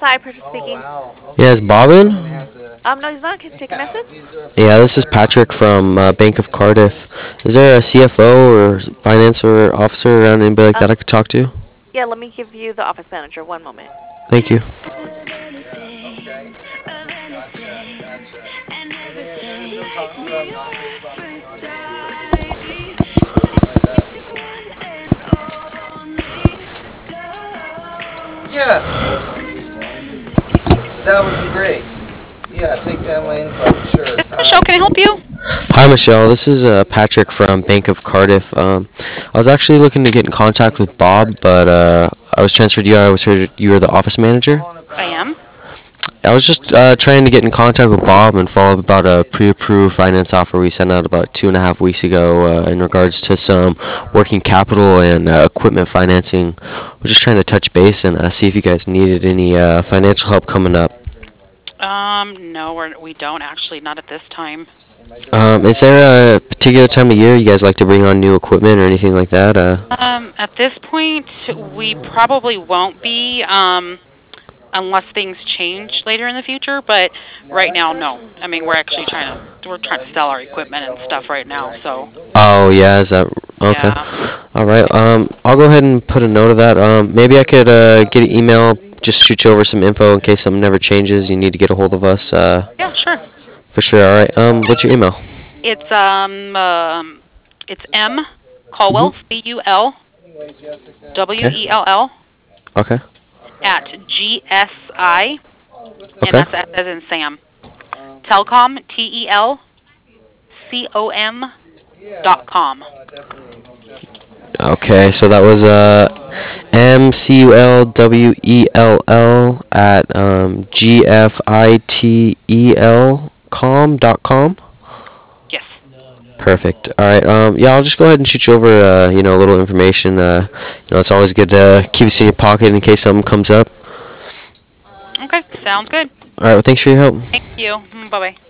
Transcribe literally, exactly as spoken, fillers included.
Hi, Patrick speaking. Yeah, is Bob in? Um, no, he's not. Can you take a message? Yeah, this is Patrick from uh, Bank of Cardiff. Is there a C F O or finance or officer around, anybody like that Um, I could talk to? yeah, let me give you the office manager. One moment. Thank you. Yeah, that would be great. Yeah, take down my info, sure. This is Michelle. Uh, Can I help you? Hi, Michelle. This is uh, Patrick from Bank of Cardiff. Um, I was actually looking to get in contact with Bob, but uh, I was transferred to you. I was heard you were the office manager. I am. I was just uh, trying to get in contact with Bob and follow up about a pre-approved finance offer we sent out about two and a half weeks ago uh, in regards to some working capital and uh, equipment financing. We're just trying to touch base and uh, see if you guys needed any uh, financial help coming up. Um, no, we're, we don't actually, not at this time. Um, is there a particular time of year you guys like to bring on new equipment or anything like that? Uh, Um, at this point, we probably won't be, um, unless things change later in the future. But right now, no. I mean, we're actually trying to we're trying to sell our equipment and stuff right now. So oh yeah, is that okay? yeah, All right. Um, I'll go ahead and put a note of that. Um, maybe I could uh, get an email, just shoot you over some info in case something never changes. You need to get a hold of us. Uh, yeah, sure. for sure. All right. Um, what's your email? It's um, um it's M Culwell, Mhm. C U L W Okay. E L L Okay. at G S I, and Okay. that's S as in Sam. Telcom, T E L C O M dot com. Okay. So that was uh, M C U L W E L L at um, G F I T E L com dot com. Yes. Perfect. All right. Um, yeah, I'll just go ahead and shoot you over, uh, you know, a little information. Uh, you know, it's always good to keep it in your pocket in case something comes up. Okay, sounds good. All right. Well, thanks for your help. Thank you. Bye bye.